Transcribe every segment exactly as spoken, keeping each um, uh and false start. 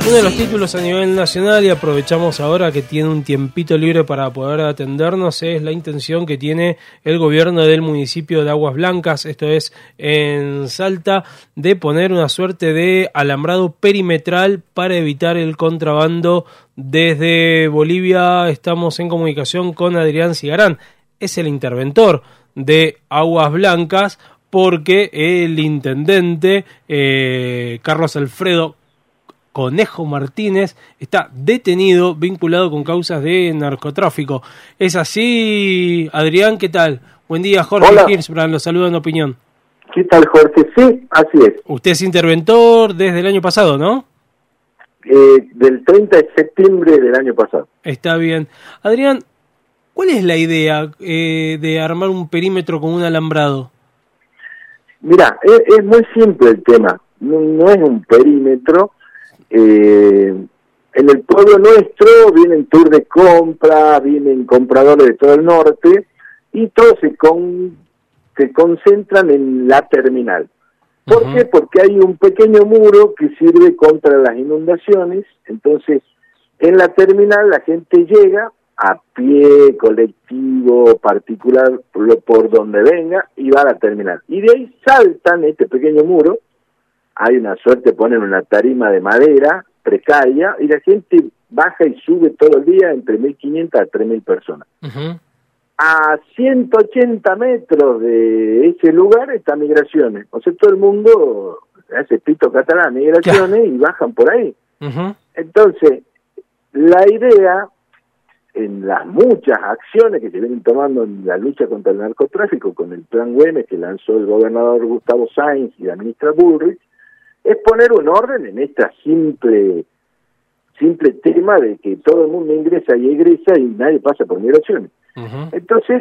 Uno de los títulos a nivel nacional, y aprovechamos ahora que tiene un tiempito libre para poder atendernos, es la intención que tiene el gobierno del municipio de Aguas Blancas, esto es en Salta, de poner una suerte de alambrado perimetral para evitar el contrabando desde Bolivia. Estamos en comunicación con Adrián Cigarán, es el interventor de Aguas Blancas, porque el intendente eh, Carlos Alfredo Conejo Martínez está detenido, vinculado con causas de narcotráfico. ¿Es así, Adrián? ¿Qué tal? Buen día, Jorge Hirschbrand, lo saluda en Opinión. ¿Qué tal, Jorge? Sí, así es. Usted es interventor desde el año pasado, ¿no? Eh, del treinta de septiembre del año pasado. Está bien. Adrián, ¿cuál es la idea eh, de armar un perímetro con un alambrado? Mira, es, es muy simple el tema. No, no es un perímetro. Eh, en el pueblo nuestro vienen tour de compra, vienen compradores de todo el norte y todos se, con, se concentran en la terminal. ¿Por uh-huh. qué? Porque hay un pequeño muro que sirve contra las inundaciones. Entonces, en la terminal la gente llega a pie, colectivo, particular, por, por donde venga, y va a la terminal. Y de ahí saltan este pequeño muro. Hay una suerte, ponen una tarima de madera precaria y la gente baja y sube todo el día entre mil quinientas a tres mil personas. Uh-huh. A ciento ochenta metros de ese lugar está Migraciones. O sea, todo el mundo hace pito catalán, Migraciones, yeah. y bajan por ahí. Uh-huh. Entonces, la idea, en las muchas acciones que se vienen tomando en la lucha contra el narcotráfico, con el Plan Güemes que lanzó el gobernador Gustavo Sáenz y la ministra Bullrich, es poner un orden en este simple simple tema de que todo el mundo ingresa y egresa y nadie pasa por Migraciones. Uh-huh. Entonces,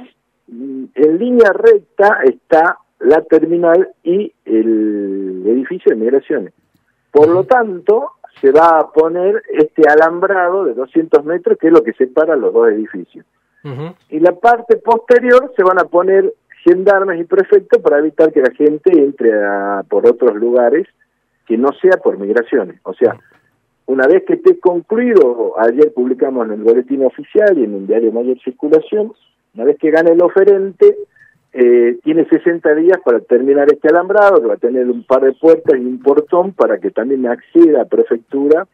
en línea recta está la terminal y el edificio de Migraciones. Por lo tanto, se va a poner este alambrado de doscientos metros, que es lo que separa los dos edificios. Uh-huh. Y la parte posterior se van a poner gendarmes y prefectos para evitar que la gente entre a, por otros lugares que no sea por Migraciones. O sea, una vez que esté concluido, ayer publicamos en el boletín oficial y en el diario Mayor Circulación, una vez que gane el oferente, eh, tiene sesenta días para terminar este alambrado, que va a tener un par de puertas y un portón para que también acceda a prefectura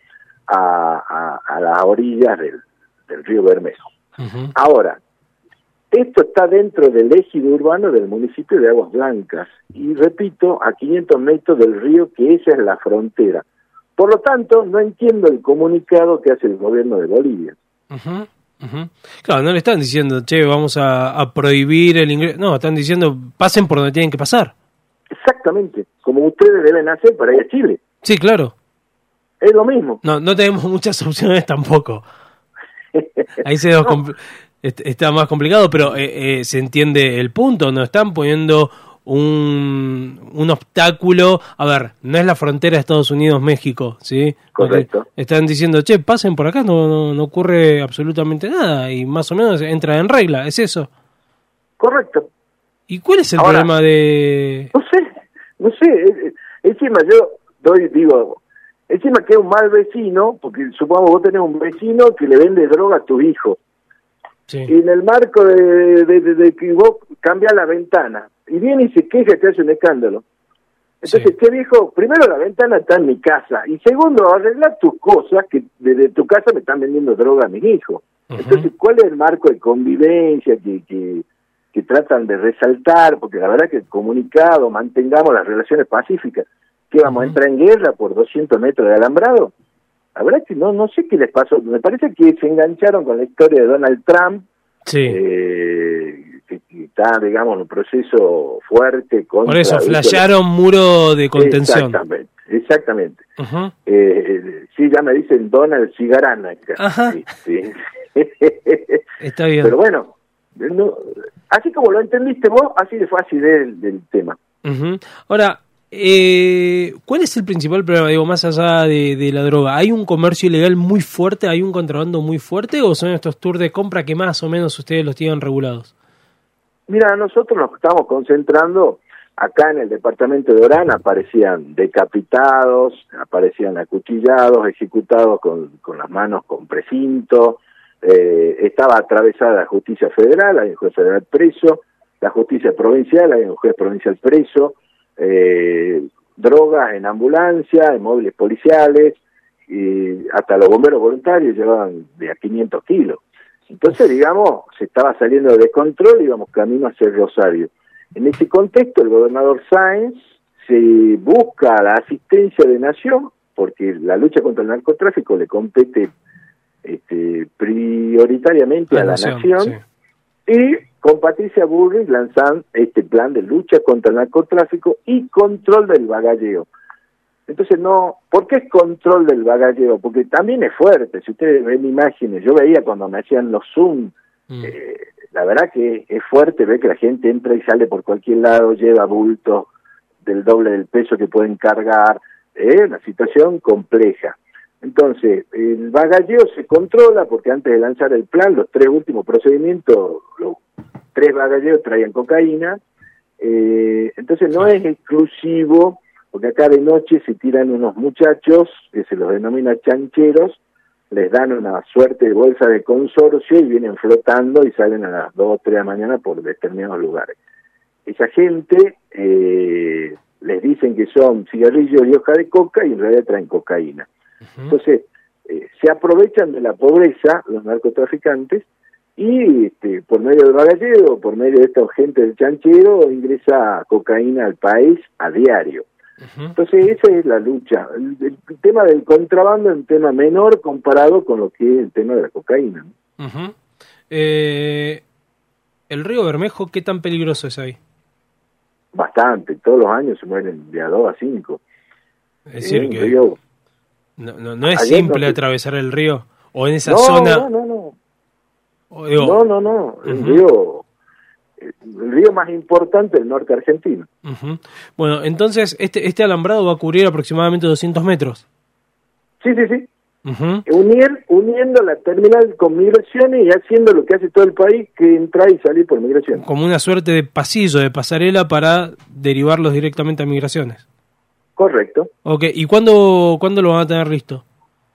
a, a, a las orillas del, del río Bermejo. Uh-huh. Ahora, esto está dentro del ejido urbano del municipio de Aguas Blancas y, repito, a quinientos metros del río, que esa es la frontera. Por lo tanto, no entiendo el comunicado que hace el gobierno de Bolivia. Uh-huh, uh-huh. Claro, no le están diciendo, che, vamos a, a prohibir el ingreso. No, están diciendo, pasen por donde tienen que pasar. Exactamente, como ustedes deben hacer para ir a Chile. Sí, claro. Es lo mismo. No, no tenemos muchas opciones tampoco. Ahí se nos... no. compl- Está más complicado, pero eh, eh, se entiende el punto. No están poniendo un, un obstáculo. A ver, no es la frontera de Estados Unidos-México, ¿sí? Correcto. Porque están diciendo, che, pasen por acá, no, no, no ocurre absolutamente nada. Y más o menos entra en regla, ¿es eso? Correcto. ¿Y cuál es el Ahora, problema de...? No sé, no sé. Encima yo doy, digo, encima que es un mal vecino, porque supongamos vos tenés un vecino que le vende droga a tu hijo. Sí. Y en el marco de, de, de, de que vos cambias la ventana y viene y se queja que hace un escándalo. Entonces, sí. ¿qué dijo? Primero, la ventana está en mi casa y segundo, arreglar tus cosas que desde tu casa me están vendiendo droga a mis hijos. Uh-huh. Entonces, ¿cuál es el marco de convivencia que, que, que tratan de resaltar? Porque la verdad que el comunicado, mantengamos las relaciones pacíficas, ¿qué vamos uh-huh. a entrar en guerra por doscientos metros de alambrado? La verdad que no no sé qué les pasó. Me parece que se engancharon con la historia de Donald Trump, sí. eh, que, que está, digamos, en un proceso fuerte. Contra, Por eso, flashearon muro de contención. Exactamente, exactamente. Uh-huh. Eh, eh, sí, ya me dicen Donald Cigarán acá. Ajá. Sí, sí. Está bien. Pero bueno, no, así como lo entendiste vos, así de fácil es el, el tema. Uh-huh. Ahora... Eh, ¿cuál es el principal problema, digo, más allá de, de la droga? ¿Hay un comercio ilegal muy fuerte, hay un contrabando muy fuerte o son estos tours de compra que más o menos ustedes los tienen regulados? Mira, nosotros nos estamos concentrando Acá en el departamento de Orán aparecían decapitados, aparecían acuchillados, ejecutados con, con las manos con precinto, eh, estaba atravesada la justicia federal, hay un juez federal preso, la justicia provincial, hay un juez provincial preso, eh, drogas en ambulancia, en móviles policiales, y hasta los bomberos voluntarios llevaban de a quinientos kilos. Entonces, digamos, se estaba saliendo de descontrol y íbamos camino hacia el Rosario. En ese contexto, el gobernador Sáenz se busca la asistencia de Nación, porque la lucha contra el narcotráfico le compete este, prioritariamente la a la Nación, nación sí. Y con Patricia Bullrich lanzan este plan de lucha contra el narcotráfico y control del bagalleo. Entonces, no, ¿por qué es control del bagalleo? Porque también es fuerte. Si ustedes ven imágenes, yo veía cuando me hacían los Zoom, mm. eh, la verdad que es fuerte ver que la gente entra y sale por cualquier lado, lleva bultos del doble del peso que pueden cargar, es eh, una situación compleja. Entonces, el bagalleo se controla porque antes de lanzar el plan, los tres últimos procedimientos, los tres bagalleos traían cocaína, eh, entonces no es exclusivo, porque acá de noche se tiran unos muchachos, que se los denomina chancheros, les dan una suerte de bolsa de consorcio y vienen flotando y salen a las dos o tres de la mañana por determinados lugares. Esa gente eh, les dicen que son cigarrillos y hoja de coca y en realidad traen cocaína. Uh-huh. Entonces, eh, se aprovechan de la pobreza los narcotraficantes y este, por medio del bagalleo, por medio de esta gente del chanchero, ingresa cocaína al país a diario. Entonces esa es la lucha. El, el tema del contrabando es un tema menor comparado con lo que es el tema de la cocaína, ¿no? Uh-huh. eh, ¿El río Bermejo qué tan peligroso es ahí? Bastante, todos los años se mueren de a dos a cinco. Es decir, eh, que río... no, no, no es Ayer simple no te... atravesar el río, o en esa no, zona... No, no, no, o, digo... no, no, no, el uh-huh. río... el río más importante del norte argentino. Uh-huh. Bueno, entonces, este este alambrado va a cubrir aproximadamente doscientos metros. Sí, sí, sí. Uh-huh. Unir, uniendo la terminal con migraciones y haciendo lo que hace todo el país, que entra y salir por migraciones. Como una suerte de pasillo, de pasarela para derivarlos directamente a migraciones. Correcto. Ok, ¿y cuándo, cuándo lo van a tener listo?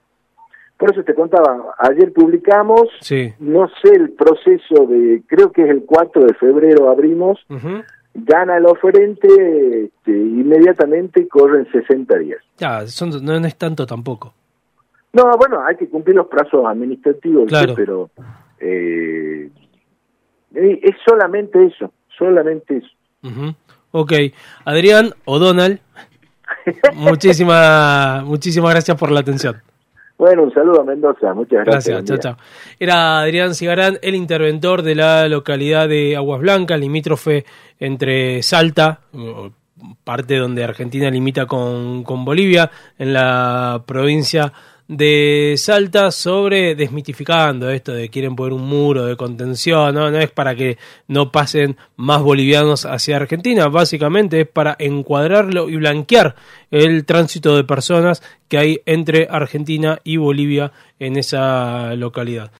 Por eso te contaba, ayer publicamos, sí. no sé el proceso de, creo que es el cuatro de febrero abrimos, uh-huh. Gana el oferente, este, inmediatamente corren sesenta días. Ya, son, no, no es tanto tampoco. No, bueno, hay que cumplir los plazos administrativos, claro. pero eh, es solamente eso, solamente eso. Uh-huh. Ok, Adrián O'Donnell, muchísimas, muchísimas gracias por la atención. Bueno, un saludo a Mendoza, muchas gracias. Gracias, chao, chao. Era Adrián Cigarán, el interventor de la localidad de Aguas Blancas, limítrofe entre Salta, parte donde Argentina limita con, con Bolivia, en la provincia de Salta, sobre desmitificando esto de quieren poner un muro de contención, no, no es para que no pasen más bolivianos hacia Argentina, básicamente es para encuadrarlo y blanquear el tránsito de personas que hay entre Argentina y Bolivia en esa localidad.